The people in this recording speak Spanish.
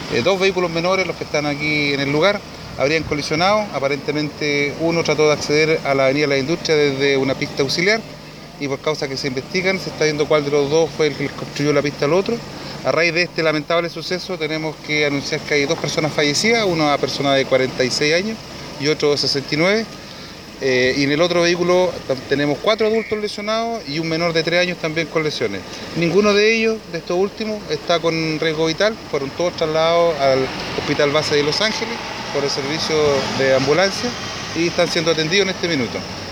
Dos vehículos menores, los que están aquí en el lugar, habrían colisionado. Aparentemente uno trató de acceder a la Avenida de la Industria desde una pista auxiliar y por causa que se investigan se está viendo cuál de los dos fue el que les construyó la pista al otro. A raíz de este lamentable suceso tenemos que anunciar que hay dos personas fallecidas, una persona de 46 años y otro de 69. Y en el otro vehículo tenemos 4 adultos lesionados y un menor de 3 años también con lesiones. Ninguno de ellos, de estos últimos, está con riesgo vital. Fueron todos trasladados al Hospital Base de Los Ángeles por el servicio de ambulancia y están siendo atendidos en este minuto.